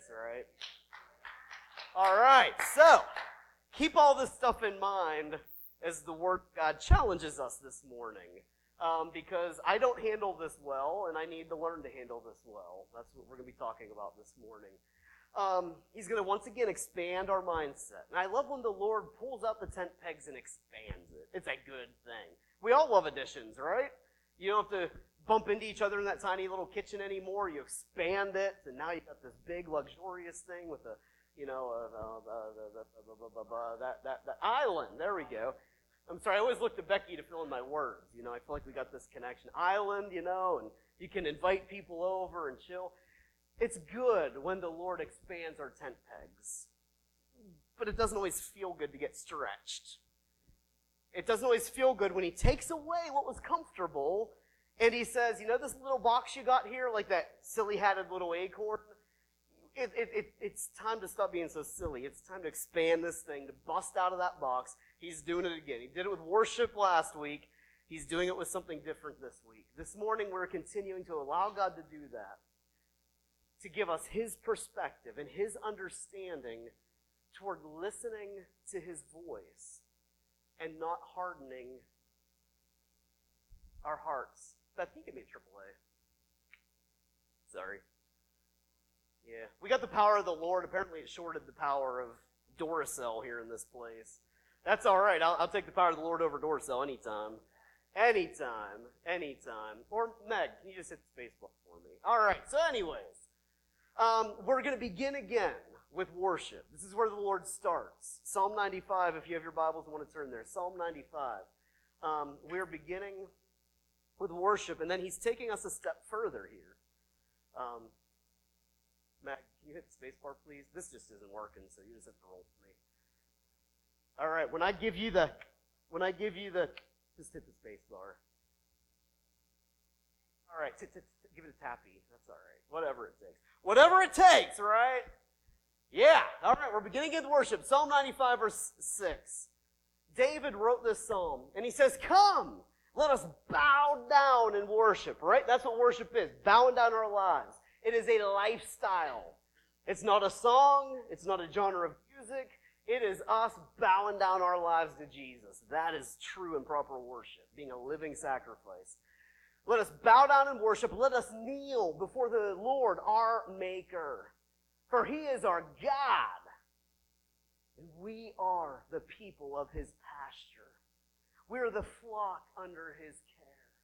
thanks, right? All right, so keep all this stuff in mind as the Word of God challenges us this morning. Because I don't handle this well, and I need to learn to handle this well. That's what we're going to be talking about this morning. He's going to once again expand our mindset. And I love when the Lord pulls out the tent pegs and expands it. It's a good thing. We all love additions, right? You don't have to bump into each other in that tiny little kitchen anymore. You expand it, and now you've got this big, luxurious thing with the, that island. There we go. I'm sorry, I always look to Becky to fill in my words. I feel like we got this connection. Island, and you can invite people over and chill. It's good when the Lord expands our tent pegs. But it doesn't always feel good to get stretched. It doesn't always feel good when He takes away what was comfortable and He says, this little box you got here, like that silly-hatted little acorn, it's time to stop being so silly. It's time to expand this thing, to bust out of that box. He's doing it again. He did it with worship last week. He's doing it with something different this week. This morning, we're continuing to allow God to do that, to give us His perspective and His understanding toward listening to His voice and not hardening our hearts. Beth, you give me a AAA. Sorry. Yeah, we got the power of the Lord. Apparently it shorted the power of Duracell here in this place. That's all right. I'll take the power of the Lord over Duracell anytime. Anytime. Or Meg, can you just hit the space bar for me? All right, so anyways, we're going to begin again with worship. This is where the Lord starts. Psalm 95, if you have your Bibles and want to turn there. Psalm 95. We're beginning with worship, and then He's taking us a step further here. Matt, can you hit the space bar, please? This just isn't working, so you just have to roll with me. All right, when I give you the, just hit the space bar. All right, give it a tappy. That's all right. Whatever it takes, right? Yeah. All right, we're beginning with worship. Psalm 95, verse 6. David wrote this psalm, and he says, "Come, let us bow down and worship," right? That's what worship is, bowing down our lives. It is a lifestyle. It's not a song. It's not a genre of music. It is us bowing down our lives to Jesus. That is true and proper worship, being a living sacrifice. Let us bow down and worship. Let us kneel before the Lord, our Maker. For He is our God, and we are the people of His pasture. We are the flock under His care.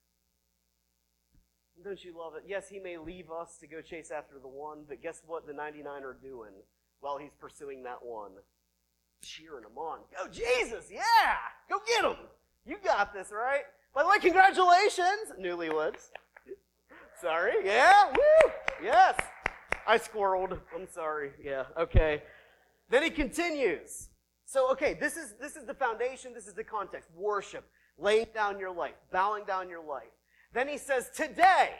Don't you love it? Yes, He may leave us to go chase after the one, but guess what the 99 are doing while He's pursuing that one? Cheering them on. Go Jesus, yeah! Go get him! You got this, right? By the way, congratulations, newlyweds. Sorry, yeah, woo! Yes! I squirreled. I'm sorry. Yeah, okay. Then he continues. So, okay, this is the foundation, this is the context. Worship, laying down your life, bowing down your life. Then he says, today,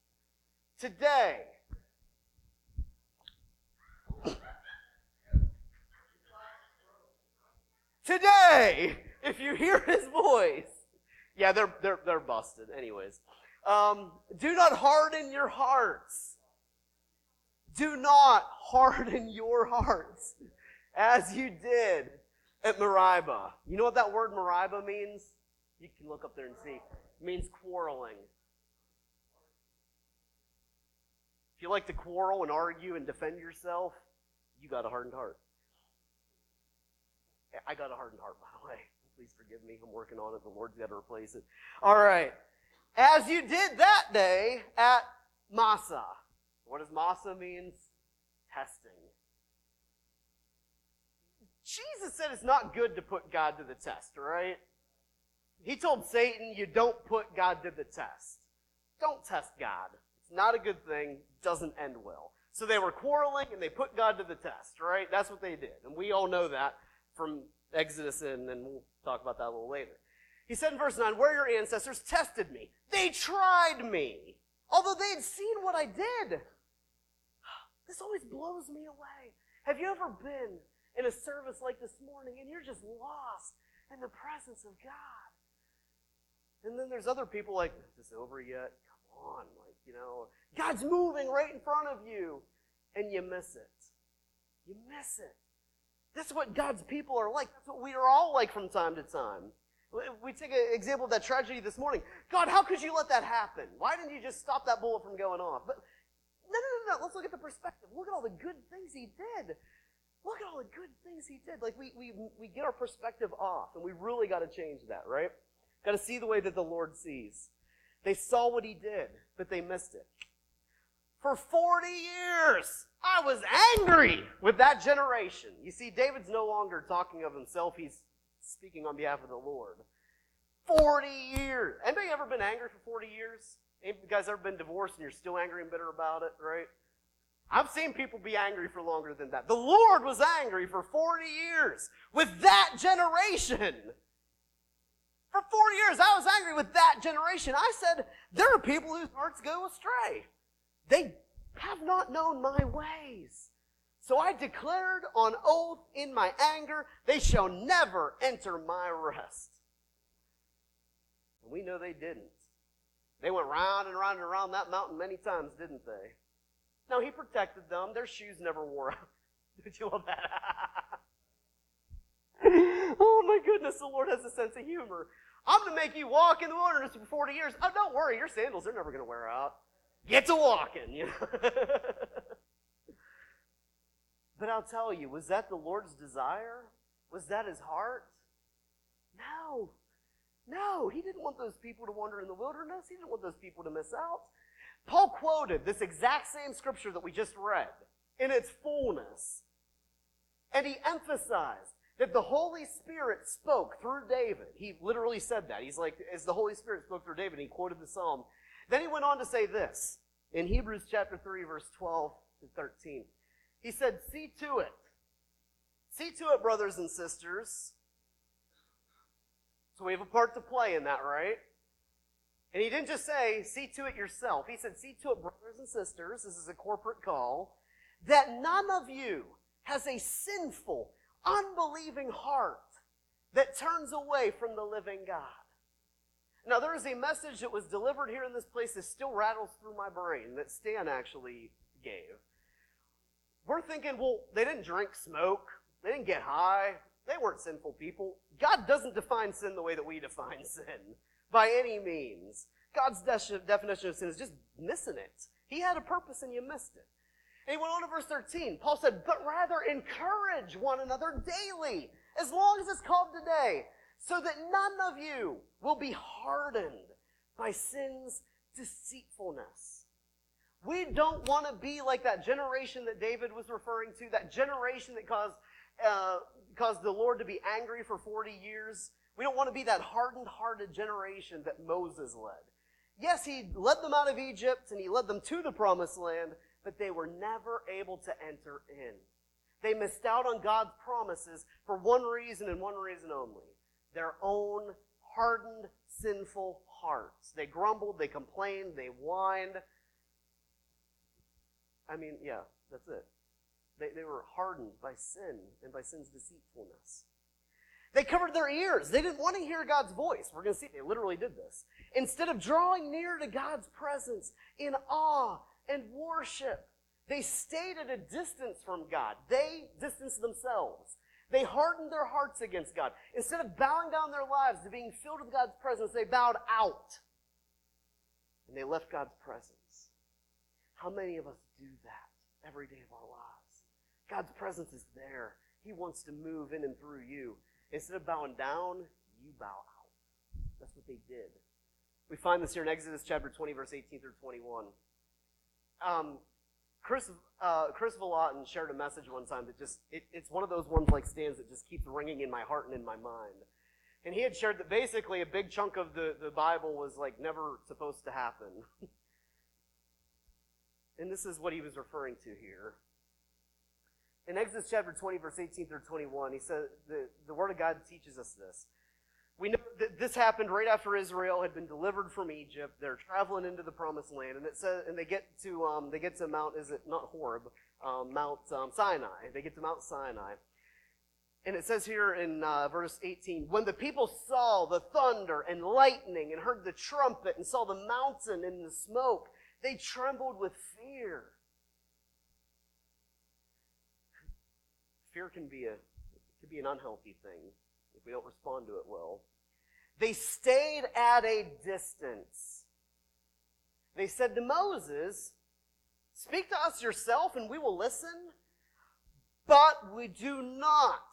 if you hear His voice, yeah, they're busted. Anyways, do not harden your hearts. Do not harden your hearts as you did at Meribah. You know what that word Meribah means? You can look up there and see. It means quarreling. If you like to quarrel and argue and defend yourself, you got a hardened heart. I got a hardened heart, by the way. Please forgive me. I'm working on it. The Lord's got to replace it. All right. As you did that day at Massah. What does Massah mean? Testing. Jesus said it's not good to put God to the test, right? He told Satan, you don't put God to the test. Don't test God. It's not a good thing. Doesn't end well. So they were quarreling and they put God to the test, right? That's what they did. And we all know that from Exodus, and we'll talk about that a little later. He said in verse 9, where your ancestors tested me. They tried me, although they had seen what I did. This always blows me away. Have you ever been in a service like this morning and you're just lost in the presence of God? And then there's other people like, is this over yet? Come on, God's moving right in front of you, and you miss it. You miss it. That's what God's people are like. That's what we are all like from time to time. We take an example of that tragedy this morning. God, how could you let that happen? Why didn't you just stop that bullet from going off? But no. Let's look at the perspective. Look at all the good things he did. Look at all the good things he did. Like, we get our perspective off, and we really got to change that, right? Got to see the way that the Lord sees. They saw what he did, but they missed it. For 40 years, I was angry with that generation. You see, David's no longer talking of himself. He's speaking on behalf of the Lord. 40 years. Anybody ever been angry for 40 years? Any of you guys ever been divorced and you're still angry and bitter about it, right? I've seen people be angry for longer than that. The Lord was angry for 40 years with that generation. For 40 years, I was angry with that generation. I said, there are people whose hearts go astray. They have not known my ways. So I declared on oath in my anger, they shall never enter my rest. And we know they didn't. They went round and round and around that mountain many times, didn't they? No, he protected them. Their shoes never wore out. Did you love that? Oh my goodness, the Lord has a sense of humor. I'm going to make you walk in the wilderness for 40 years. Oh, don't worry, your sandals, they're never going to wear out. Get to walking, you know. But I'll tell you, was that the Lord's desire? Was that his heart? No, he didn't want those people to wander in the wilderness. He didn't want those people to miss out. Paul quoted this exact same scripture that we just read in its fullness. And he emphasized that the Holy Spirit spoke through David. He literally said that. He's like, as the Holy Spirit spoke through David, he quoted the psalm. Then he went on to say this in Hebrews chapter 3, verse 12 to 13. He said, see to it. See to it, brothers and sisters. So we have a part to play in that, right? And he didn't just say, see to it yourself. He said, see to it, brothers and sisters. This is a corporate call. That none of you has a sinful, unbelieving heart that turns away from the living God. Now, there is a message that was delivered here in this place that still rattles through my brain that Stan actually gave. We're thinking, well, they didn't drink, smoke. They didn't get high. They weren't sinful people. God doesn't define sin the way that we define sin, by any means. God's definition of sin is just missing it. He had a purpose and you missed it. And he went on to verse 13. Paul said, but rather encourage one another daily, as long as it's called today, so that none of you will be hardened by sin's deceitfulness. We don't want to be like that generation that David was referring to, that generation that caused the Lord to be angry for 40 years. We don't want to be that hardened-hearted generation that Moses led. Yes, he led them out of Egypt and he led them to the promised land, but they were never able to enter in. They missed out on God's promises for one reason and one reason only: their own hardened, sinful hearts. They grumbled, they complained, they whined. I mean, yeah, that's it. They were hardened by sin and by sin's deceitfulness. They covered their ears. They didn't want to hear God's voice. We're going to see they literally did this. Instead of drawing near to God's presence in awe and worship, they stayed at a distance from God. They distanced themselves. They hardened their hearts against God. Instead of bowing down their lives to being filled with God's presence, they bowed out. And they left God's presence. How many of us do that every day of our lives? God's presence is there. He wants to move in and through you. Instead of bowing down, you bow out. That's what they did. We find this here in Exodus chapter 20, verse 18 through 21. Chris Vallotton shared a message one time that it's one of those ones like Stan's that just keeps ringing in my heart and in my mind. And he had shared that basically a big chunk of the Bible was like never supposed to happen. And this is what he was referring to here. In Exodus chapter 20, verse 18 through 21, he said, the Word of God teaches us this. We know that this happened right after Israel had been delivered from Egypt. They're traveling into the Promised Land, and it says, and they get to Mount, is it not Horeb, Mount Sinai. They get to Mount Sinai, and it says here in verse 18, when the people saw the thunder and lightning and heard the trumpet and saw the mountain and the smoke, they trembled with fear. Fear can be an unhealthy thing if we don't respond to it well. They stayed at a distance. They said to Moses, "Speak to us yourself and we will listen, but do not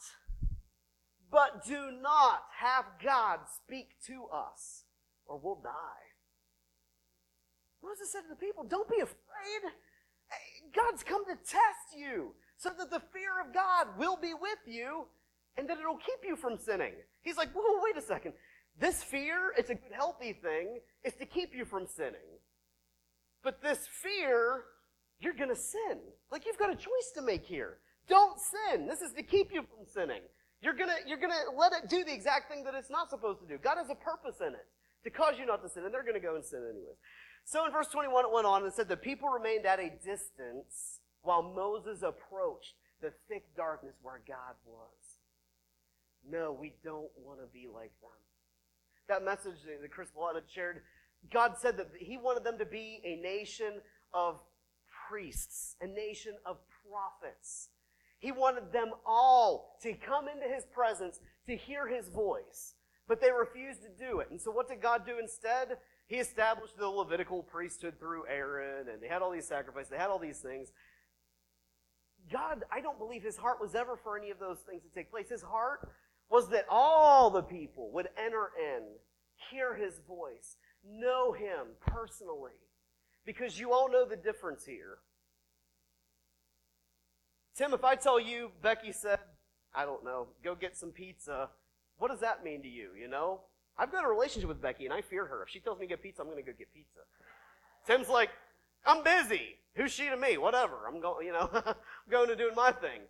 have God speak to us or we'll die." Moses said to the people, "Don't be afraid. God's come to test you so that the fear of God will be with you and that it'll keep you from sinning." He's like, whoa, wait a second. This fear, it's a good, healthy thing. It's to keep you from sinning. But this fear, you're going to sin. Like, you've got a choice to make here. Don't sin. This is to keep you from sinning. You're going to let it do the exact thing that it's not supposed to do. God has a purpose in it to cause you not to sin, and they're going to go and sin anyways. So in verse 21, it went on and said, "The people remained at a distance while Moses approached the thick darkness where God was." No, we don't want to be like them. That message that Chris Blount shared, God said that He wanted them to be a nation of priests, a nation of prophets. He wanted them all to come into His presence to hear His voice, but they refused to do it. And so what did God do instead? He established the Levitical priesthood through Aaron, and they had all these sacrifices, they had all these things. God, I don't believe His heart was ever for any of those things to take place. His heart was that all the people would enter in, hear His voice, know Him personally. Because you all know the difference here. Tim, if I tell you, Becky said, I don't know, go get some pizza, what does that mean to you, you know? I've got a relationship with Becky, and I fear her. If she tells me to get pizza, I'm going to go get pizza. Tim's like, I'm busy. Who's she to me? Whatever. I'm going, I'm going to doing my thing.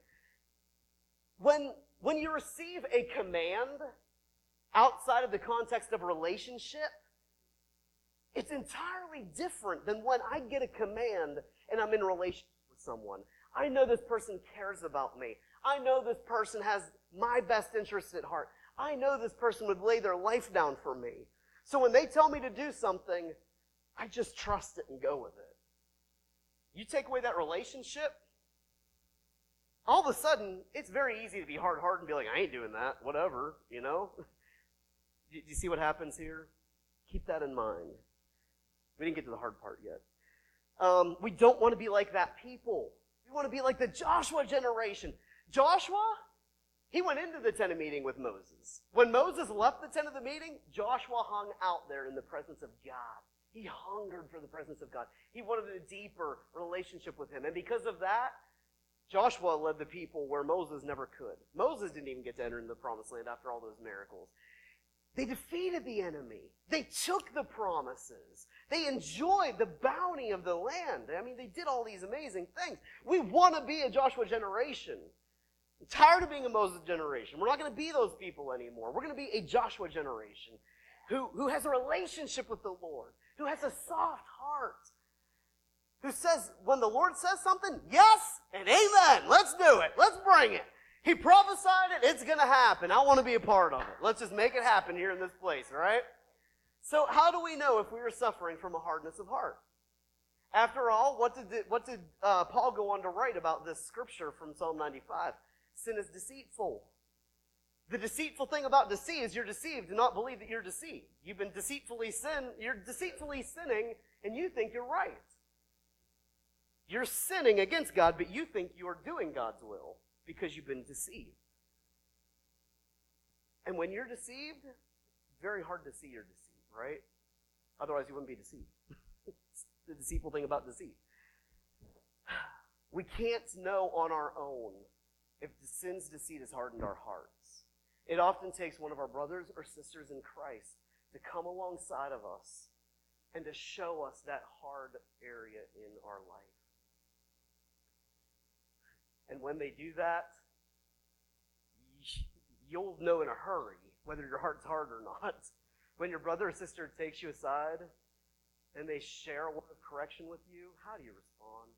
When you receive a command outside of the context of a relationship, it's entirely different than when I get a command and I'm in a relationship with someone. I know this person cares about me. I know this person has my best interests at heart. I know this person would lay their life down for me. So when they tell me to do something, I just trust it and go with it. You take away that relationship, all of a sudden, it's very easy to be hard-hearted and be like, I ain't doing that, whatever, you know? Do you see what happens here? Keep that in mind. We didn't get to the hard part yet. We don't want to be like that people. We want to be like the Joshua generation. Joshua, he went into the tent of meeting with Moses. When Moses left the tent of the meeting, Joshua hung out there in the presence of God. He hungered for the presence of God. He wanted a deeper relationship with Him. And because of that, Joshua led the people where Moses never could. Moses didn't even get to enter into the promised land after all those miracles. They defeated the enemy. They took the promises. They enjoyed the bounty of the land. I mean, they did all these amazing things. We want to be a Joshua generation. I'm tired of being a Moses generation. We're not going to be those people anymore. We're going to be a Joshua generation who has a relationship with the Lord, who has a soft heart, who says, when the Lord says something, yes and amen. Let's do it. Let's bring it. He prophesied it. It's going to happen. I want to be a part of it. Let's just make it happen here in this place, all right? So how do we know if we are suffering from a hardness of heart? After all, what did Paul go on to write about this scripture from Psalm 95? Sin is deceitful. The deceitful thing about deceit is you're deceived to not believe that you're deceived. You're deceitfully sinning, and you think you're right. You're sinning against God, but you think you're doing God's will because you've been deceived. And when you're deceived, it's very hard to see you're deceived, right? Otherwise, you wouldn't be deceived. It's the deceitful thing about deceit. We can't know on our own if the sin's deceit has hardened our hearts. It often takes one of our brothers or sisters in Christ to come alongside of us and to show us that hard area in our life. And when they do that, you'll know in a hurry whether your heart's hard or not. When your brother or sister takes you aside and they share a word of correction with you, how do you respond?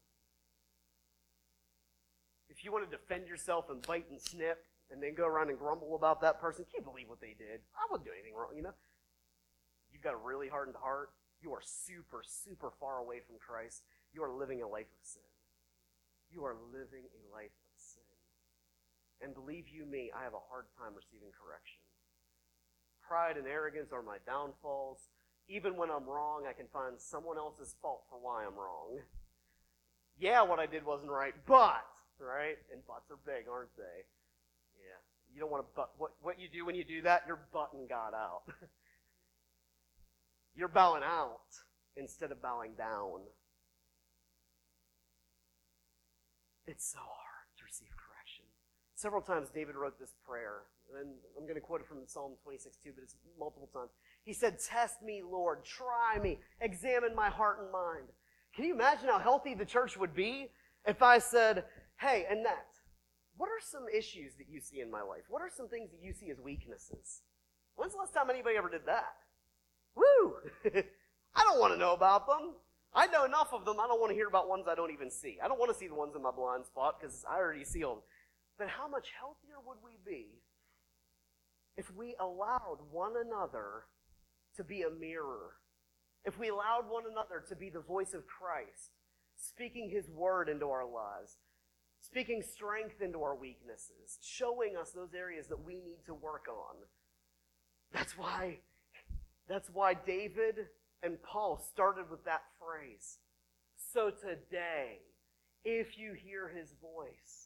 If you want to defend yourself and bite and snip and then go around and grumble about that person, can you believe what they did? I wouldn't do anything wrong, you know? You've got a really hardened heart. You are super, super far away from Christ. You are living a life of sin. You are living a life of sin. And believe you me, I have a hard time receiving correction. Pride and arrogance are my downfalls. Even when I'm wrong, I can find someone else's fault for why I'm wrong. Yeah, what I did wasn't right, but, right? And buts are big, aren't they? Yeah. You don't want to butt. What you do when you do that, you're butting God out. You're bowing out instead of bowing down. It's so hard to receive correction. Several times David wrote this prayer, and I'm going to quote it from Psalm 26:2, but it's multiple times. He said, "Test me, Lord, try me, examine my heart and mind." Can you imagine how healthy the church would be if I said, "Hey, Annette, what are some issues that you see in my life? What are some things that you see as weaknesses?" When's the last time anybody ever did that? Woo! I don't want to know about them. I know enough of them. I don't want to hear about ones I don't even see. I don't want to see the ones in my blind spot because I already see them. But how much healthier would we be if we allowed one another to be a mirror? If we allowed one another to be the voice of Christ, speaking His word into our lives, speaking strength into our weaknesses, showing us those areas that we need to work on. That's why David and Paul started with that phrase. So today, if you hear His voice,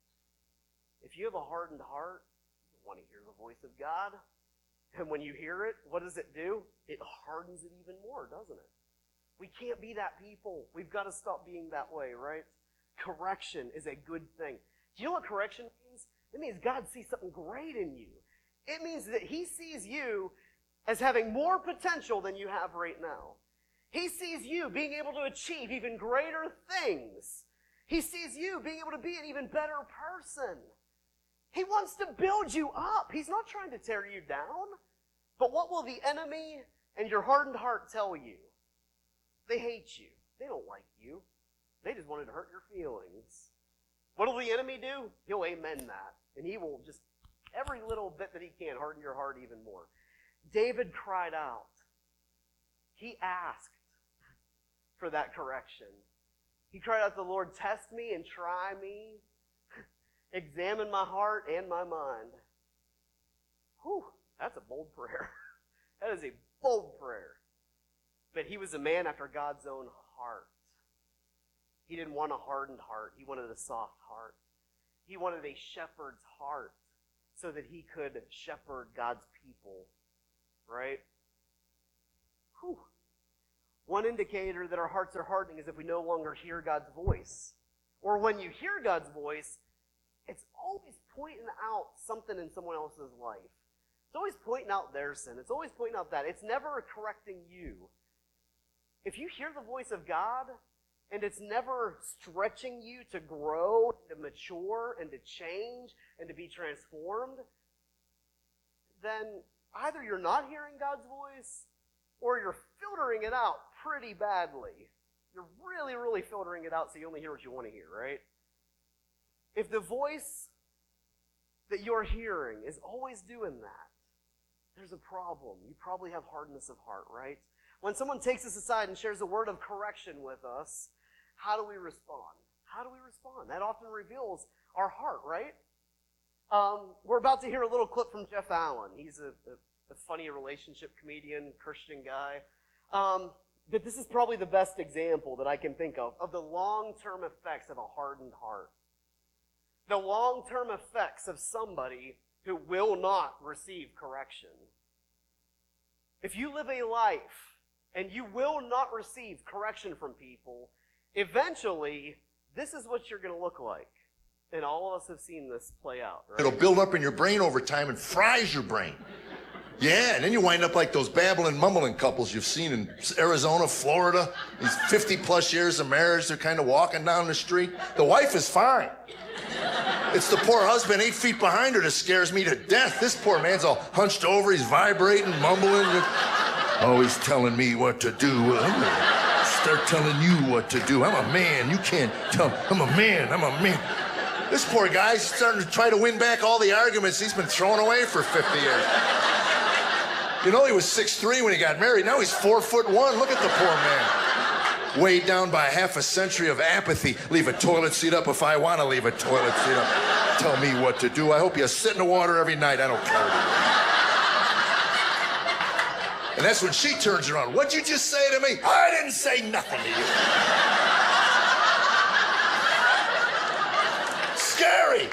if you have a hardened heart, you want to hear the voice of God. And when you hear it, what does it do? It hardens it even more, doesn't it? We can't be that people. We've got to stop being that way, right? Correction is a good thing. Do you know what correction means? It means God sees something great in you. It means that He sees you as having more potential than you have right now. He sees you being able to achieve even greater things. He sees you being able to be an even better person. He wants to build you up. He's not trying to tear you down. But what will the enemy and your hardened heart tell you? They hate you. They don't like you. They just wanted to hurt your feelings. What will the enemy do? He'll amen that. And he will just, every little bit that he can, harden your heart even more. David cried out. He asked for that correction. He cried out to the Lord, "Test me and try me. Examine my heart and my mind." Whew, that's a bold prayer. That is a bold prayer. But he was a man after God's own heart. He didn't want a hardened heart. He wanted a soft heart. He wanted a shepherd's heart so that he could shepherd God's people. Right? Whew. One indicator that our hearts are hardening is if we no longer hear God's voice. Or when you hear God's voice, it's always pointing out something in someone else's life. It's always pointing out their sin. It's always pointing out that. It's never correcting you. If you hear the voice of God, and it's never stretching you to grow, to mature, and to change, and to be transformed, then either you're not hearing God's voice, or you're filtering it out pretty badly. You're really, really filtering it out so you only hear what you want to hear, right? If the voice that you're hearing is always doing that, there's a problem. You probably have hardness of heart, right? When someone takes us aside and shares a word of correction with us, how do we respond? How do we respond? That often reveals our heart, right? We're about to hear a little clip from Jeff Allen. He's a funny relationship comedian, Christian guy. But this is probably the best example that I can think of the long-term effects of a hardened heart. The long-term effects of somebody who will not receive correction. If you live a life and you will not receive correction from people, eventually, this is what you're going to look like. And all of us have seen this play out, right? It'll build up in your brain over time and fries your brain. Yeah, and then you wind up like those babbling, mumbling couples you've seen in Arizona, Florida. These 50-plus years of marriage, they're kind of walking down the street. The wife is fine. It's the poor husband 8 feet behind her that scares me to death. This poor man's all hunched over, he's vibrating, mumbling. Always telling me what to do. I'm gonna start telling you what to do. I'm a man, you can't tell. I'm a man. This poor guy's starting to try to win back all the arguments he's been throwing away for 50 years. You know, he was 6'3" when he got married. Now he's 4'1". Look at the poor man. Weighed down by half a century of apathy. Leave a toilet seat up if I want to leave a toilet seat up. tell me what to do. I hope you sit in the water every night. I don't care. And that's when she turns around. What'd you just say to me? I didn't say nothing to you. Scary.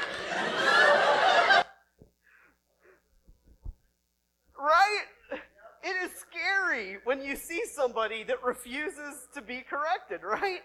Right? It is scary when you see somebody that refuses to be corrected, right?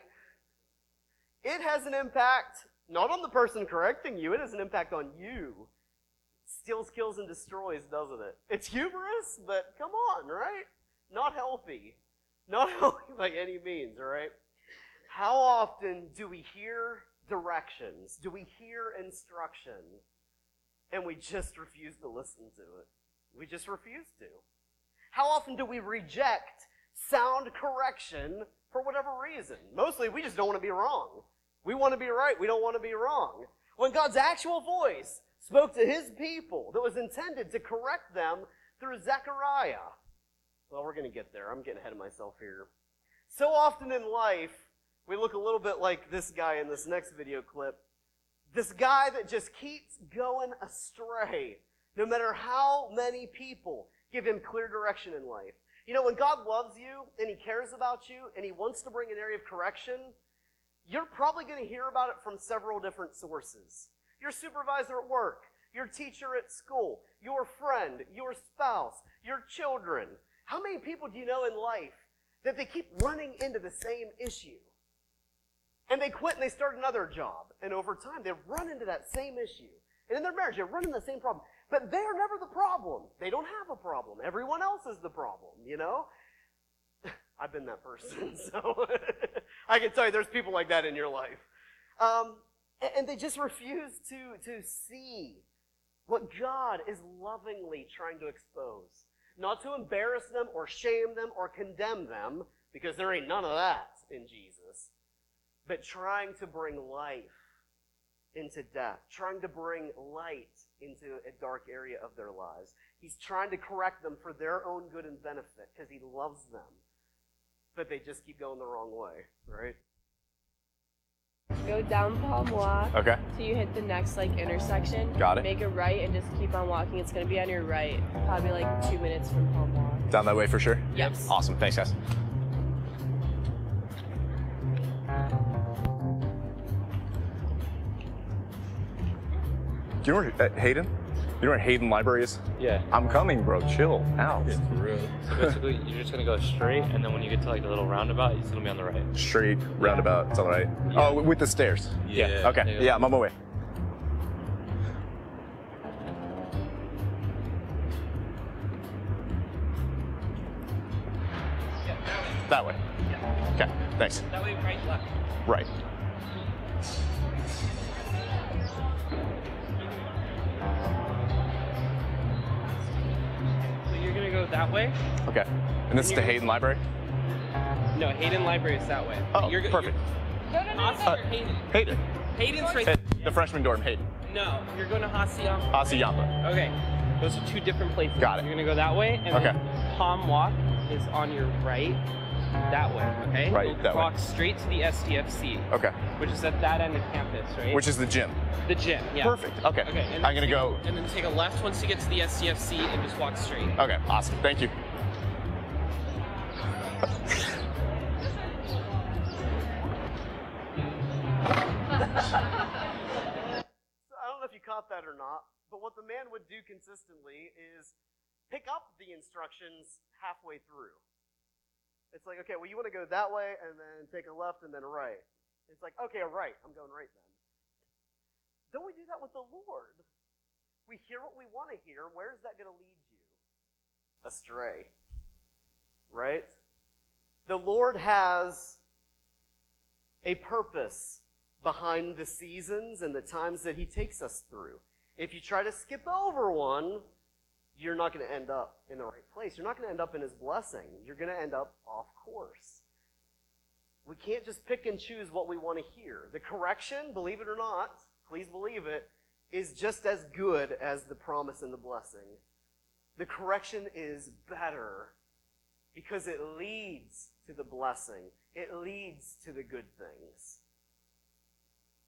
It has an impact, not on the person correcting you, it has an impact on you. Steals, kills, and destroys, doesn't it? It's humorous, but come on, right? Not healthy. Not healthy by any means, all right? How often do we hear directions? Do we hear instruction? And we just refuse to listen to it. We just refuse to. How often do we reject sound correction for whatever reason? Mostly, we just don't want to be wrong. We want to be right. We don't want to be wrong. When God's actual voice spoke to his people that was intended to correct them through Zechariah. Well, we're going to get there. I'm getting ahead of myself here. So often in life, we look a little bit like this guy in this next video clip. This guy that just keeps going astray, no matter how many people give him clear direction in life. You know, when God loves you and he cares about you and he wants to bring an area of correction, you're probably going to hear about it from several different sources. Your supervisor at work, your teacher at school, your friend, your spouse, your children. How many people do you know in life that they keep running into the same issue? And they quit and they start another job. And over time, they run into that same issue. And in their marriage, they run into the same problem. But they're never the problem. They don't have a problem. Everyone else is the problem, you know? I've been that person, so I can tell you there's people like that in your life. And they just refuse to see what God is lovingly trying to expose. Not to embarrass them or shame them or condemn them, because there ain't none of that in Jesus. But trying to bring life into death. Trying to bring light into a dark area of their lives. He's trying to correct them for their own good and benefit, because he loves them. But they just keep going the wrong way, right? Go down Palm Walk. Okay. Till you hit the next intersection. Got it. Make a right and just keep on walking. It's gonna be on your right. Probably 2 minutes from Palm Walk. Down that way for sure? Yep. Awesome. Thanks, guys. Do you know where Hayden? You know where Hayden Library is? Yeah. I'm coming, bro. Chill. Ow. Yeah, for real. So basically, you're just gonna go straight, and then when you get to a little roundabout, it's gonna be on the right. Straight roundabout. It's on the right. Yeah. Oh, with the stairs. Yeah. Okay. Yeah, I'm on my way. That way. Yeah. Okay. Thanks. That way, right, left. Right. So you're gonna go that way? Okay. And this is the Hayden Library? No, Hayden Library is that way. Oh, perfect. No, Hacienda or Hayden? Hayden. Hayden's right Hey, the freshman dorm, Hayden. No, you're going to Hacienda. Asiyampa. Okay, those are two different places. Got it. You're gonna go that way, and Okay. then Palm Walk is on your right, that way, okay? Right, You'll that way. walk straight to the STFC, Okay. which is at that end of campus, right? Which is the gym. the gym, yeah. Perfect. Okay. Okay, and I'm gonna go. And then take a left once you get to the STFC and just walk straight. Okay. Awesome. Thank you. So I don't know if you caught that or not, but what the man would do consistently is pick up the instructions halfway through. It's like, okay, well, you want to go that way, and then take a left, and then a right. It's like, okay, right, I'm going right then. Don't we do that with the Lord? We hear what we want to hear. Where is that going to lead you? Astray. Right? The Lord has a purpose behind the seasons and the times that he takes us through. If you try to skip over one, you're not going to end up in the right place. You're not going to end up in his blessing. You're going to end up off course. We can't just pick and choose what we want to hear. The correction, believe it or not, please believe it, is just as good as the promise and the blessing. The correction is better because it leads to the blessing. It leads to the good things.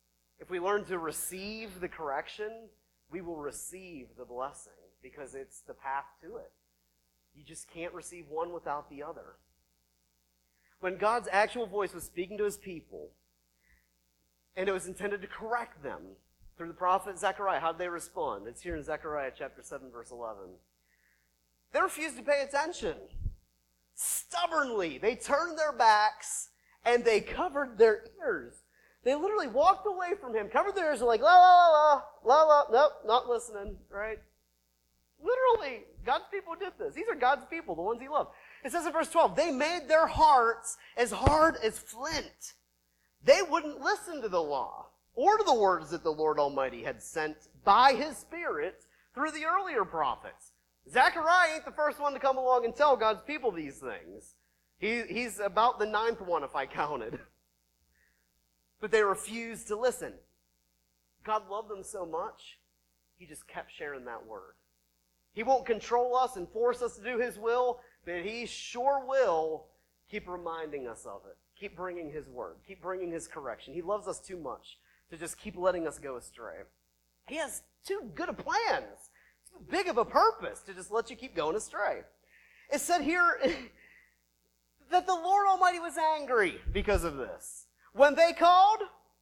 If we learn to receive the correction, we will receive the blessing because it's the path to it. You just can't receive one without the other. When God's actual voice was speaking to his people, and it was intended to correct them through the prophet Zechariah, how did they respond? It's here in Zechariah chapter 7, verse 11. They refused to pay attention. Stubbornly, they turned their backs and they covered their ears. They literally walked away from him, covered their ears, and like, la, la, la, la, la, nope, not listening, right? Literally, God's people did this. These are God's people, the ones he loved. It says in verse 12, they made their hearts as hard as flint. They wouldn't listen to the law or to the words that the Lord Almighty had sent by his Spirit through the earlier prophets. Zechariah ain't the first one to come along and tell God's people these things. He's about the 9th one if I counted. But they refused to listen. God loved them so much, he just kept sharing that word. He won't control us and force us to do his will, but he sure will keep reminding us of it. Keep bringing his word. Keep bringing his correction. He loves us too much to just keep letting us go astray. He has too good of plans, too big of a purpose to just let you keep going astray. It said here that the Lord Almighty was angry because of this. When they called,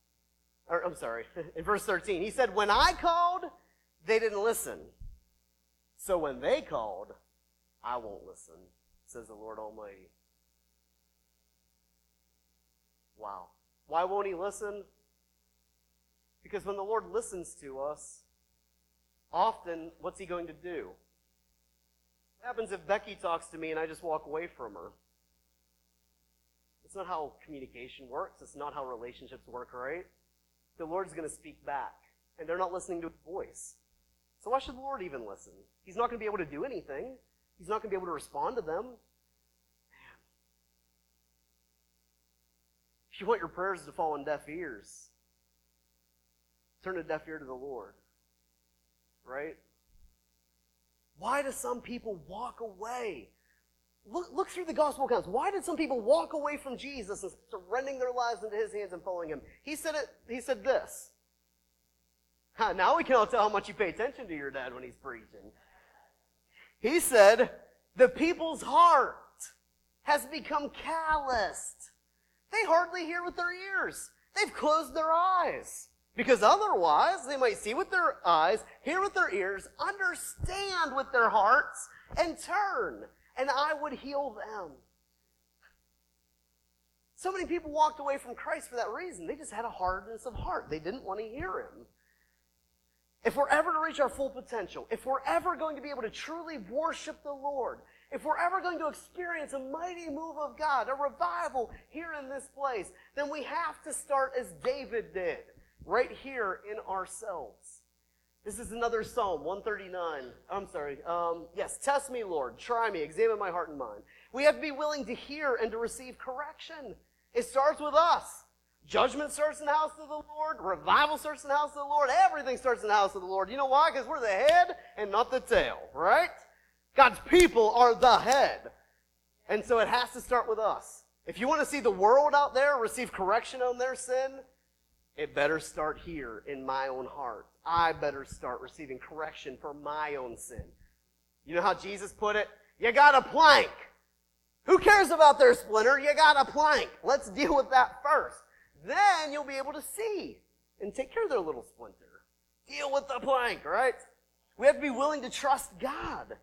in verse 13, he said, when I called, they didn't listen. So when they called, I won't listen, says the Lord Almighty. Wow. Why won't he listen? Because when the Lord listens to us, often, what's he going to do? What happens if Becky talks to me and I just walk away from her? It's not how communication works. It's not how relationships work, right? The Lord's going to speak back, and they're not listening to his voice. So why should the Lord even listen? He's not going to be able to do anything. He's not going to be able to respond to them. Man. If you want your prayers to fall on deaf ears, turn a deaf ear to the Lord. Right? Why do some people walk away? Look through the gospel accounts. Why did some people walk away from Jesus and surrendering their lives into his hands and following him? He said this. Now we can all tell how much you pay attention to your dad when he's preaching. He said, the people's heart has become calloused. They hardly hear with their ears. They've closed their eyes. Because otherwise, they might see with their eyes, hear with their ears, understand with their hearts, and turn, and I would heal them. So many people walked away from Christ for that reason. They just had a hardness of heart. They didn't want to hear him. If we're ever to reach our full potential, if we're ever going to be able to truly worship the Lord, if we're ever going to experience a mighty move of God, a revival here in this place, then we have to start as David did, right here in ourselves. This is another Psalm, 139. Yes, test me, Lord. Try me. Examine my heart and mind. We have to be willing to hear and to receive correction. It starts with us. Judgment starts in the house of the Lord. Revival starts in the house of the Lord. Everything starts in the house of the Lord. You know why? Because we're the head and not the tail, right? God's people are the head. And so it has to start with us. If you want to see the world out there receive correction on their sin, it better start here in my own heart. I better start receiving correction for my own sin. You know how Jesus put it? You got a plank. Who cares about their splinter? You got a plank. Let's deal with that first. Then you'll be able to see and take care of their little splinter. Deal with the plank, right? We have to be willing to trust God.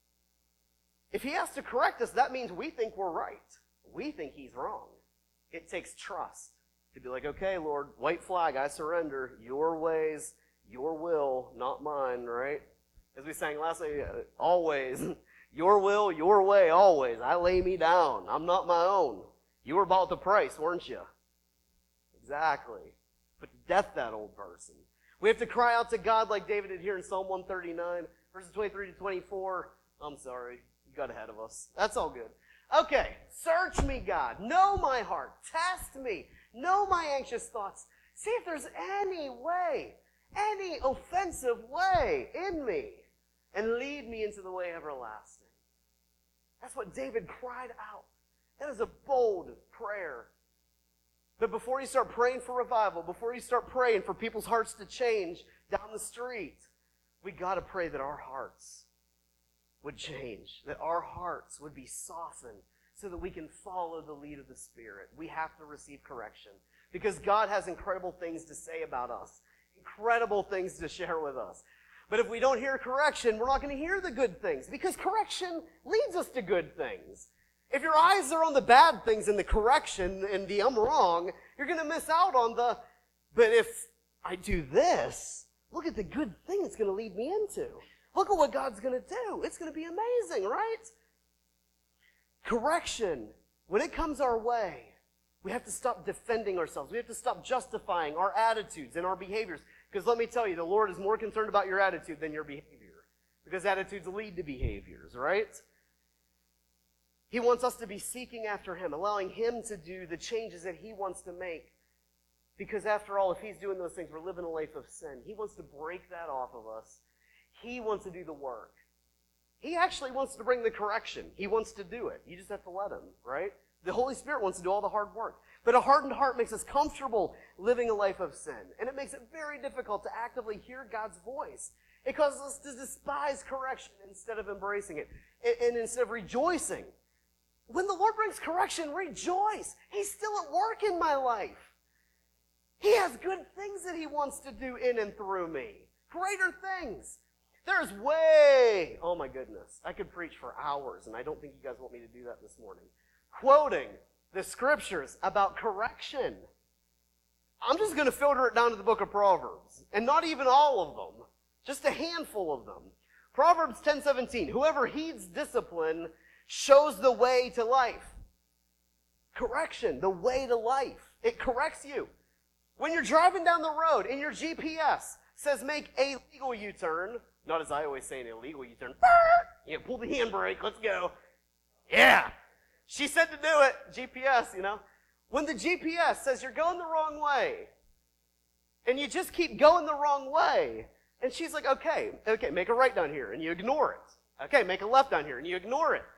If he has to correct us, that means we think we're right. We think he's wrong. It takes trust to be like, okay, Lord, white flag, I surrender. Your ways, your will, not mine, right? As we sang last night, always. Your will, your way, always. I lay me down. I'm not my own. You were bought the price, weren't you? Exactly. Put to death that old person. We have to cry out to God like David did here in Psalm 139, verses 23 to 24. I'm sorry. You got ahead of us. That's all good. Okay. Search me, God. Know my heart. Test me. Know my anxious thoughts. See if there's any way, any offensive way in me, and lead me into the way everlasting. That's what David cried out. That is a bold prayer. But before you start praying for revival, before you start praying for people's hearts to change down the street, we got to pray that our hearts would change, that our hearts would be softened so that we can follow the lead of the Spirit. We have to receive correction because God has incredible things to say about us, incredible things to share with us. But if we don't hear correction, we're not going to hear the good things because correction leads us to good things. If your eyes are on the bad things and the correction and the I'm wrong, you're going to miss out on the, but if I do this, look at the good thing it's going to lead me into. Look at what God's going to do. It's going to be amazing, right? Correction, when it comes our way, we have to stop defending ourselves. We have to stop justifying our attitudes and our behaviors. Because let me tell you, the Lord is more concerned about your attitude than your behavior. Because attitudes lead to behaviors, right? He wants us to be seeking after Him, allowing Him to do the changes that He wants to make. Because after all, if He's doing those things, we're living a life of sin. He wants to break that off of us. He wants to do the work. He actually wants to bring the correction. He wants to do it. You just have to let Him, right? The Holy Spirit wants to do all the hard work. But a hardened heart makes us comfortable living a life of sin. And it makes it very difficult to actively hear God's voice. It causes us to despise correction instead of embracing it. And instead of rejoicing. When the Lord brings correction, rejoice. He's still at work in my life. He has good things that He wants to do in and through me. Greater things. There's way, oh my goodness, I could preach for hours, and I don't think you guys want me to do that this morning. Quoting the scriptures about correction. I'm just going to filter it down to the book of Proverbs, and not even all of them, just a handful of them. Proverbs 10:17, whoever heeds discipline shows the way to life. Correction, the way to life. It corrects you. When you're driving down the road and your GPS says make a legal U-turn, not as I always say an illegal U-turn, you pull the handbrake, let's go. Yeah. She said to do it, GPS, you know. When the GPS says you're going the wrong way, and you just keep going the wrong way, and she's like, okay, make a right down here, and you ignore it. Okay, make a left down here, and you ignore it.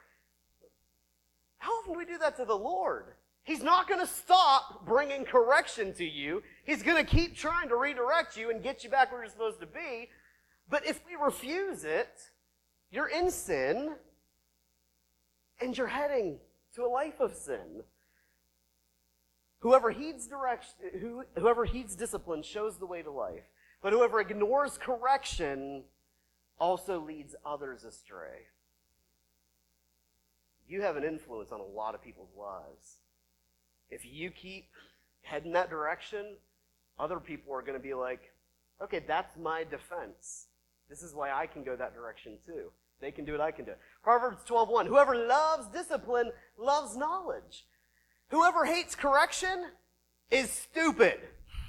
How often do we do that to the Lord? He's not going to stop bringing correction to you. He's going to keep trying to redirect you and get you back where you're supposed to be. But if we refuse it, you're in sin, and you're heading to a life of sin. Whoever heeds discipline shows the way to life. But whoever ignores correction also leads others astray. You have an influence on a lot of people's lives. If you keep heading that direction, other people are going to be like, okay, that's my defense. This is why I can go that direction too. They can do it, I can do it. Proverbs 12:1, whoever loves discipline loves knowledge. Whoever hates correction is stupid.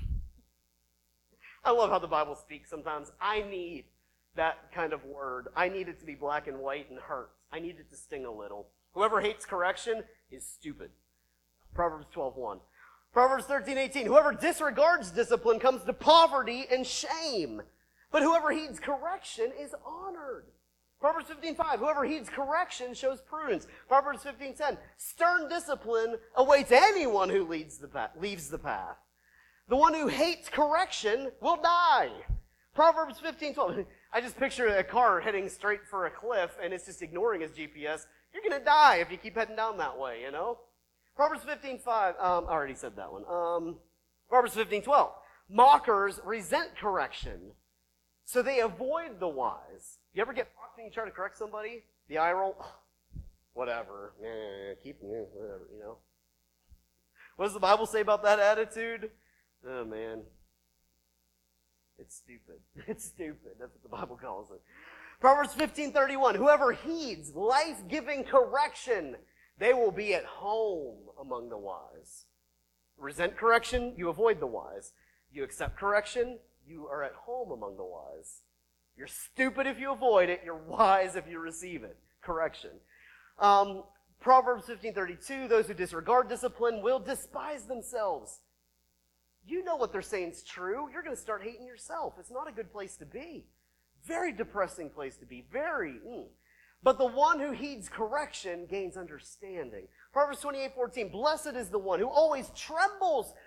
I love how the Bible speaks sometimes. I need that kind of word. I need it to be black and white and hurt. I need it to sting a little. Whoever hates correction is stupid. Proverbs 12:1. Proverbs 13:18, whoever disregards discipline comes to poverty and shame. But whoever heeds correction is honored. Proverbs 15:5, whoever heeds correction shows prudence. Proverbs 15:10, stern discipline awaits anyone who leaves the path. The one who hates correction will die. Proverbs 15:12, I just picture a car heading straight for a cliff and it's just ignoring his GPS. You're going to die if you keep heading down that way, you know? Proverbs 15:5, I already said that one. Proverbs 15:12, mockers resent correction, so they avoid the wise. You ever get mocked and you try to correct somebody? The eye roll? Whatever. Whatever, you know. What does the Bible say about that attitude? Oh, man. It's stupid. It's stupid. That's what the Bible calls it. Proverbs 15:31, whoever heeds life-giving correction, they will be at home among the wise. Resent correction, you avoid the wise. You accept correction, you are at home among the wise. You're stupid if you avoid it. You're wise if you receive it. Correction. Proverbs 15:32, those who disregard discipline will despise themselves. You know what they're saying is true. You're going to start hating yourself. It's not a good place to be. Very depressing place to be. But the one who heeds correction gains understanding. Proverbs 28:14, blessed is the one who always trembles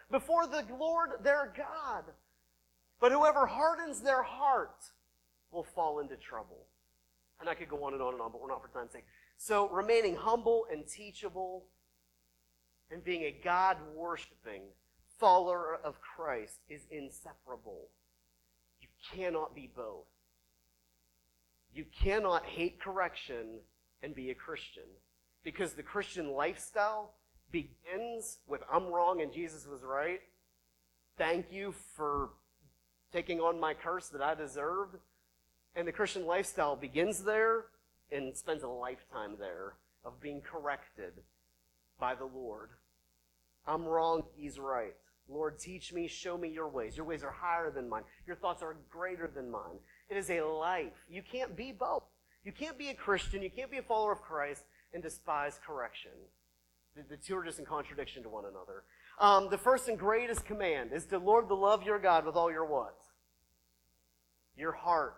before the Lord their God. But whoever hardens their heart will fall into trouble. And I could go on and on and on, but we're not for time's sake. So remaining humble and teachable and being a God-worshiping follower of Christ is inseparable. You cannot be both. You cannot hate correction and be a Christian. Because the Christian lifestyle begins with, I'm wrong and Jesus was right. Thank you for taking on my curse that I deserved. And the Christian lifestyle begins there and spends a lifetime there of being corrected by the Lord. I'm wrong, he's right. Lord, teach me, show me your ways. Your ways are higher than mine. Your thoughts are greater than mine. It is a life. You can't be both. You can't be a Christian, you can't be a follower of Christ and despise correction. The two are just in contradiction to one another. The first and greatest command is to Lord, to love your God with all your what? Your heart.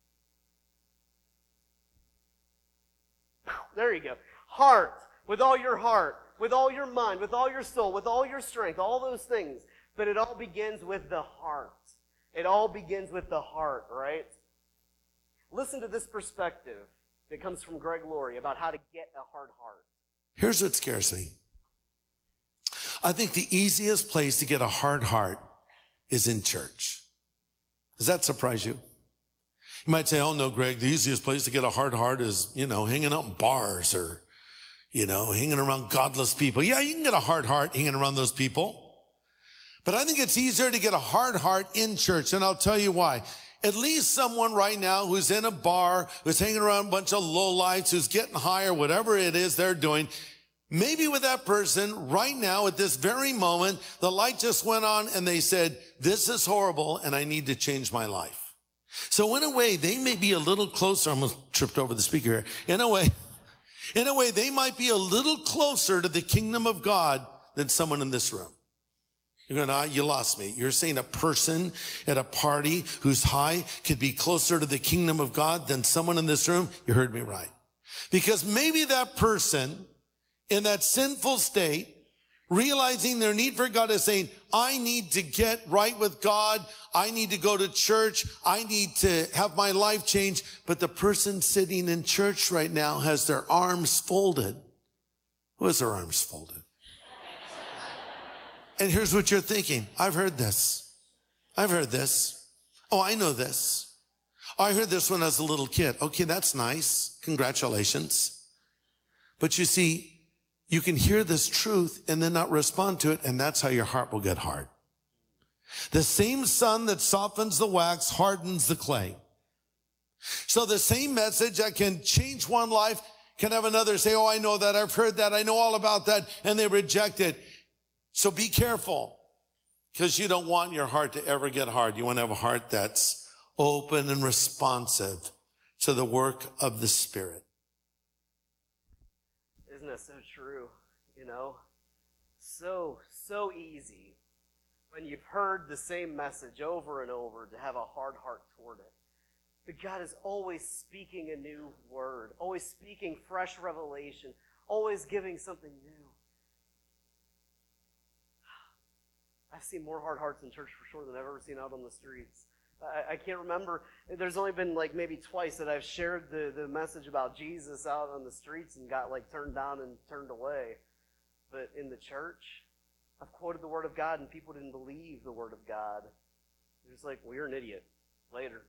There you go. Heart. With all your heart. With all your mind. With all your soul. With all your strength. All those things. But it all begins with the heart. It all begins with the heart, right? Listen to this perspective that comes from Greg Laurie about how to get a hard heart. Here's what scares me. I think the easiest place to get a hard heart is in church. Does that surprise you? You might say, oh no, Greg, the easiest place to get a hard heart is, hanging out in bars or, hanging around godless people. Yeah, you can get a hard heart hanging around those people. But I think it's easier to get a hard heart in church, and I'll tell you why. At least someone right now who's in a bar, who's hanging around a bunch of lowlights, who's getting high or whatever it is they're doing, maybe with that person right now at this very moment, the light just went on and they said, this is horrible and I need to change my life. So in a way, they may be a little closer. I almost tripped over the speaker here. In a way, they might be a little closer to the kingdom of God than someone in this room. You're going, you lost me. You're saying a person at a party who's high could be closer to the kingdom of God than someone in this room? You heard me right. Because maybe that person in that sinful state, realizing their need for God, is saying, I need to get right with God. I need to go to church. I need to have my life changed. But the person sitting in church right now has their arms folded. Who has their arms folded? And here's what you're thinking. I've heard this. I've heard this. Oh, I know this. Oh, I heard this when I was a little kid. Okay, that's nice. Congratulations. But you see, you can hear this truth and then not respond to it, and that's how your heart will get hard. The same sun that softens the wax hardens the clay. So the same message that can change one life can have another say, oh, I know that, I've heard that, I know all about that, and they reject it. So be careful, because you don't want your heart to ever get hard. You want to have a heart that's open and responsive to the work of the Spirit. Isn't that so true? So easy when you've heard the same message over and over to have a hard heart toward it. But God is always speaking a new word, always speaking fresh revelation, always giving something new. I've seen more hard hearts in church for sure than I've ever seen out on the streets. I can't remember. There's only been maybe twice that I've shared the message about Jesus out on the streets and got turned down and turned away. But in the church, I've quoted the Word of God and people didn't believe the Word of God. They're just well, you're an idiot. Later.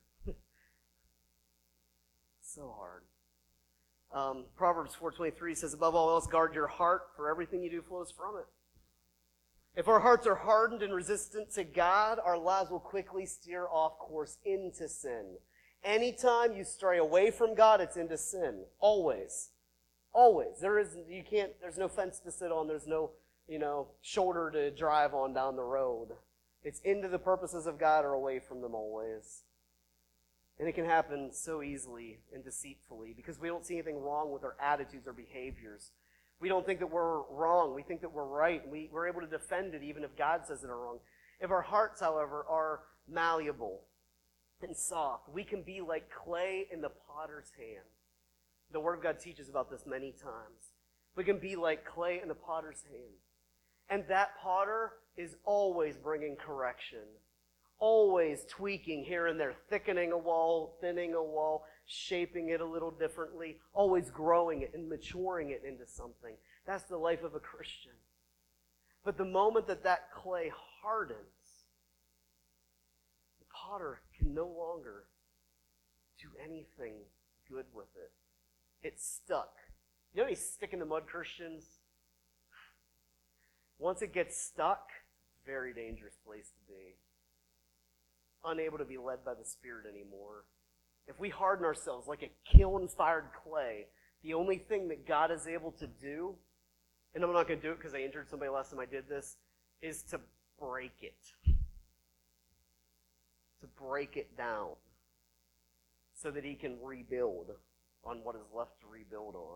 So hard. Proverbs 4:23 says, above all else, guard your heart, for everything you do flows from it. If our hearts are hardened and resistant to God, our lives will quickly steer off course into sin. Anytime you stray away from God, it's into sin. Always. Always. There's no fence to sit on. There's no, shoulder to drive on down the road. It's into the purposes of God or away from them always. And it can happen so easily and deceitfully because we don't see anything wrong with our attitudes or behaviors. We don't think that we're wrong. We think that we're right. We're able to defend it even if God says it are wrong. If our hearts, however, are malleable and soft, we can be like clay in the potter's hand. The Word of God teaches about this many times. We can be like clay in the potter's hand. And that potter is always bringing correction, always tweaking here and there, thickening a wall, thinning a wall, shaping it a little differently, always growing it and maturing it into something. That's the life of a Christian. But the moment that that clay hardens, the potter can no longer do anything good with it. It's stuck. You know any stick-in-the-mud Christians? Once it gets stuck, very dangerous place to be. Unable to be led by the Spirit anymore. If we harden ourselves like a kiln-fired clay, the only thing that God is able to do, and I'm not going to do it because I injured somebody last time I did this, is to break it. To break it down so that he can rebuild on what is left to rebuild on.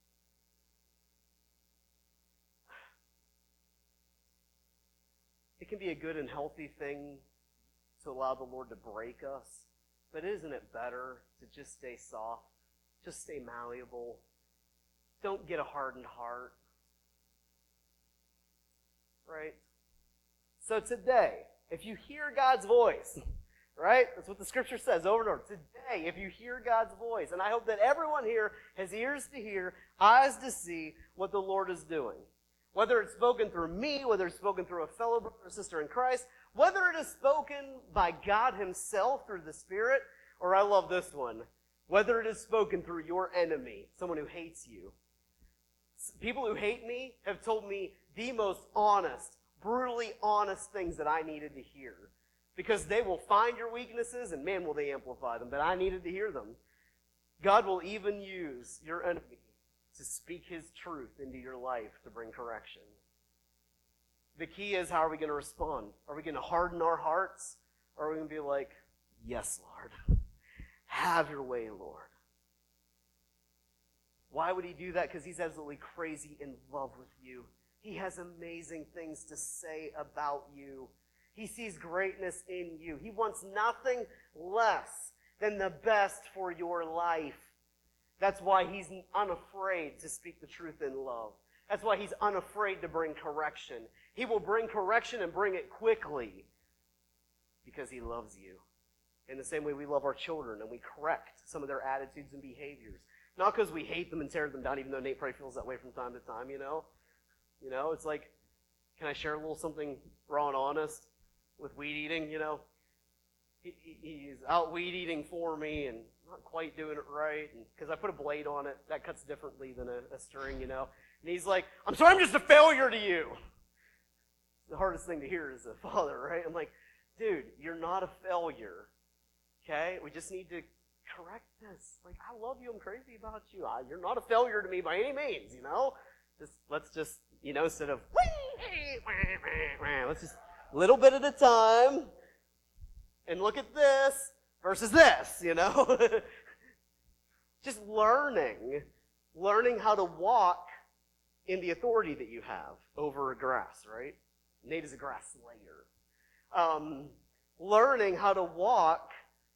It can be a good and healthy thing to allow the Lord to break us, but isn't it better to just stay soft, just stay malleable? Don't get a hardened heart. Right? So today, if you hear God's voice, right? That's what the scripture says over and over. Today, if you hear God's voice, and I hope that everyone here has ears to hear, eyes to see what the Lord is doing. Whether it's spoken through me, whether it's spoken through a fellow brother or sister in Christ, whether it is spoken by God himself through the Spirit, or I love this one, whether it is spoken through your enemy, someone who hates you. People who hate me have told me the most honest, brutally honest things that I needed to hear. Because they will find your weaknesses, and man, will they amplify them, but I needed to hear them. God will even use your enemy to speak his truth into your life to bring correction. The key is, how are we going to respond? Are we going to harden our hearts? Or are we going to be like, yes, Lord. Have your way, Lord. Why would he do that? Because he's absolutely crazy in love with you. He has amazing things to say about you. He sees greatness in you. He wants nothing less than the best for your life. That's why he's unafraid to speak the truth in love. That's why he's unafraid to bring correction. He will bring correction and bring it quickly because he loves you. In the same way we love our children and we correct some of their attitudes and behaviors. Not because we hate them and tear them down, even though Nate probably feels that way from time to time, you know? You know, it's like, can I share a little something raw and honest with weed eating, you know? He's out weed eating for me and not quite doing it right, and because I put a blade on it, that cuts differently than a string, you know? And he's like, I'm sorry, I'm just a failure to you. The hardest thing to hear as a father, right? I'm like, dude, you're not a failure, okay? We just need to correct this. Like, I love you, I'm crazy about you. You're not a failure to me by any means, you know? Let's just, you know, instead of, let's just, little bit at a time, and look at this versus this, you know? Just learning how to walk in the authority that you have over grass, right? Nate is a grass slayer. Learning how to walk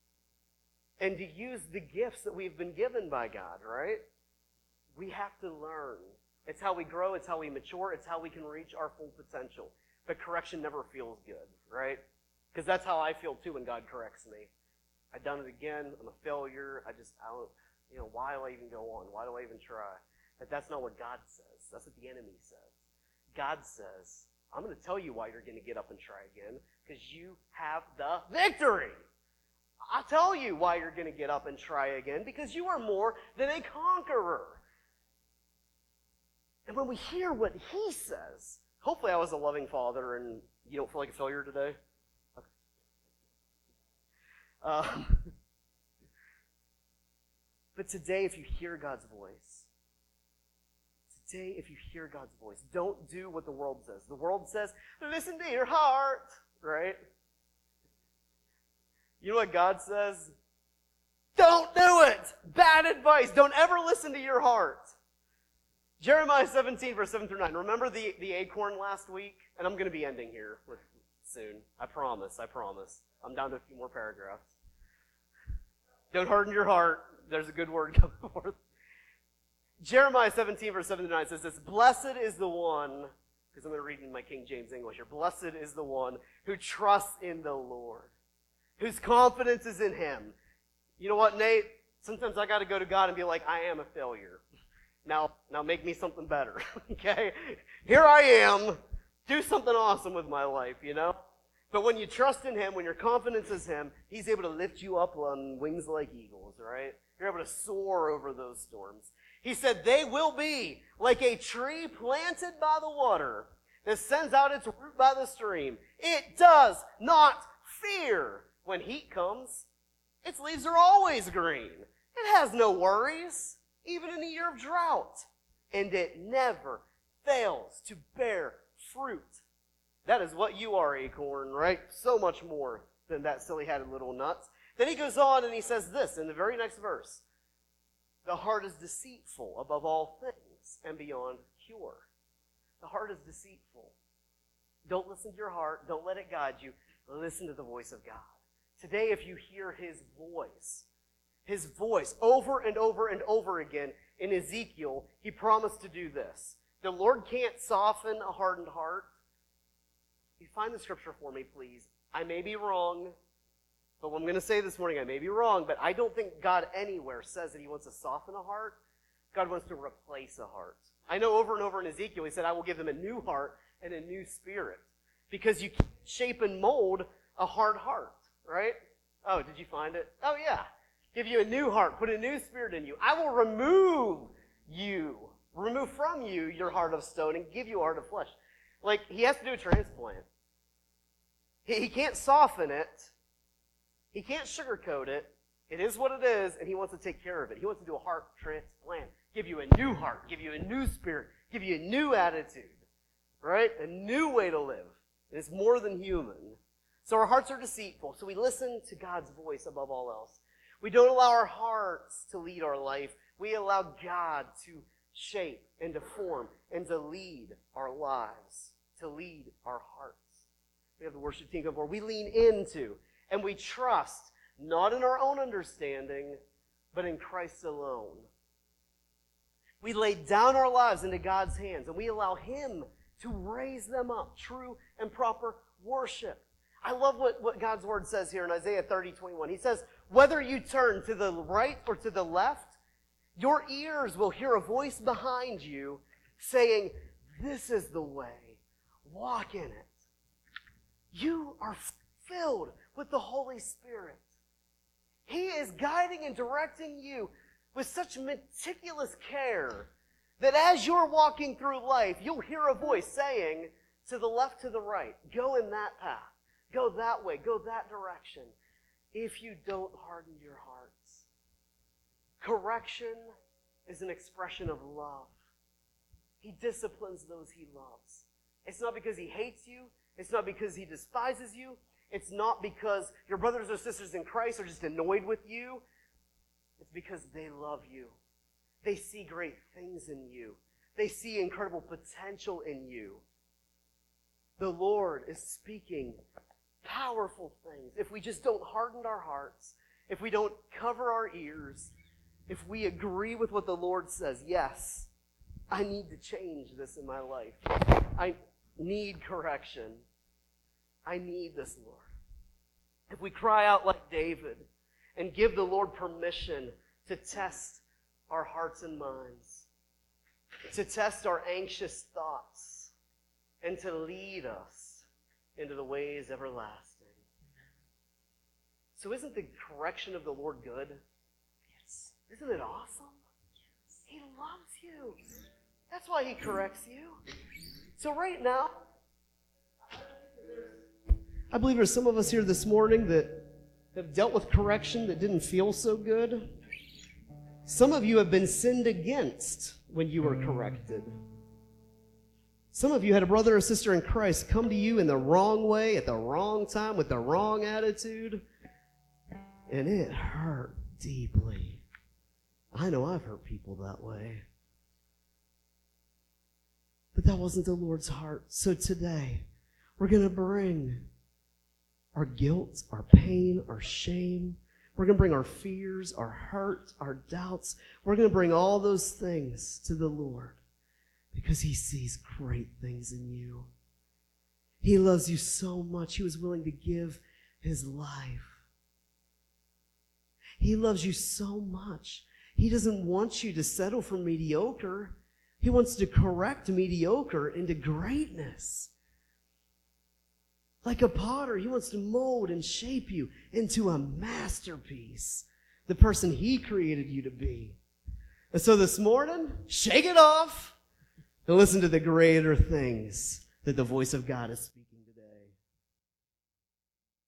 and to use the gifts that we've been given by God, right? We have to learn. It's how we grow, it's how we mature, it's how we can reach our full potential. But correction never feels good, right? Because that's how I feel too when God corrects me. I've done it again, I'm a failure, I don't, you know, why do I even go on? Why do I even try? But that's not what God says. That's what the enemy says. God says, I'm going to tell you why you're going to get up and try again, because you have the victory. I'll tell you why you're going to get up and try again, because you are more than a conqueror. And when we hear what he says, hopefully I was a loving father and you don't feel like a failure today. Okay. But today, if you hear God's voice, don't do what the world says. The world says, listen to your heart, right? You know what God says? Don't do it! Bad advice. Don't ever listen to your heart. Jeremiah 17, verse 7 through 9. Remember the acorn last week? And I'm going to be ending here soon. I promise. I'm down to a few more paragraphs. Don't harden your heart. There's a good word coming forth. Jeremiah 17, verse 7 through 9 says this, blessed is the one because I'm going to read in my King James English here. Blessed is the one who trusts in the Lord, whose confidence is in him. You know what, Nate? Sometimes I got to go to God and be like, I am a failure. Now make me something better, okay? Here I am. Do something awesome with my life, you know? But when you trust in him, when your confidence is him, he's able to lift you up on wings like eagles, right? You're able to soar over those storms. He said, they will be like a tree planted by the water that sends out its root by the stream. It does not fear when heat comes. Its leaves are always green. It has no worries, even in a year of drought. And it never fails to bear fruit. That is what you are, Acorn, right? So much more than that silly-headed little nuts. Then he goes on and he says this in the very next verse. The heart is deceitful above all things and beyond cure. The heart is deceitful. Don't listen to your heart. Don't let it guide you. Listen to the voice of God. Today, if you hear his voice over and over and over again in Ezekiel, he promised to do this. The Lord can't soften a hardened heart. You find the scripture for me, please. I may be wrong, but what I'm going to say this morning, I may be wrong, but I don't think God anywhere says that he wants to soften a heart. God wants to replace a heart. I know over and over in Ezekiel, he said, I will give them a new heart and a new spirit. Because you can't shape and mold a hard heart, right? Oh, did you find it? Oh, yeah. Give you a new heart, put a new spirit in you. I will remove from you your heart of stone and give you a heart of flesh. Like, he has to do a transplant. He can't soften it. He can't sugarcoat it. It is what it is, and he wants to take care of it. He wants to do a heart transplant. Give you a new heart, give you a new spirit, give you a new attitude, right? A new way to live. And it's more than human. So our hearts are deceitful, so we listen to God's voice above all else. We don't allow our hearts to lead our life. We allow God to shape and to form and to lead our lives, to lead our hearts. We have the worship team come forward. We lean into and we trust, not in our own understanding, but in Christ alone. We lay down our lives into God's hands and we allow him to raise them up, true and proper worship. I love what God's word says here in Isaiah 30:21. He says, whether you turn to the right or to the left, your ears will hear a voice behind you saying, this is the way, walk in it. You are filled with the Holy Spirit. He is guiding and directing you with such meticulous care that as you're walking through life, you'll hear a voice saying, to the left, to the right, go in that path, go that way, go that direction, if you don't harden your hearts. Correction is an expression of love. He disciplines those he loves. It's not because he hates you. It's not because he despises you. It's not because your brothers or sisters in Christ are just annoyed with you. It's because they love you. They see great things in you. They see incredible potential in you. The Lord is speaking powerful things. If we just don't harden our hearts, if we don't cover our ears, if we agree with what the Lord says, yes, I need to change this in my life. I need correction. I need this, Lord. If we cry out like David and give the Lord permission to test our hearts and minds, to test our anxious thoughts, and to lead us into the ways everlasting. So isn't the correction of the Lord good? Yes. Isn't it awesome? Yes. He loves you. That's why he corrects you. So right now, I believe there's some of us here this morning that have dealt with correction that didn't feel so good. Some of you have been sinned against when you were corrected. Some of you had a brother or sister in Christ come to you in the wrong way, at the wrong time, with the wrong attitude, and it hurt deeply. I know I've hurt people that way. But that wasn't the Lord's heart. So today, we're going to bring our guilt, our pain, our shame. We're going to bring our fears, our hurt, our doubts. We're going to bring all those things to the Lord. because he sees great things in you. He loves you so much, he was willing to give his life. He loves you so much. He doesn't want you to settle for mediocre. He wants to correct mediocre into greatness. Like a potter, he wants to mold and shape you into a masterpiece, the person he created you to be. And so this morning, shake it off and listen to the greater things that the voice of God is speaking.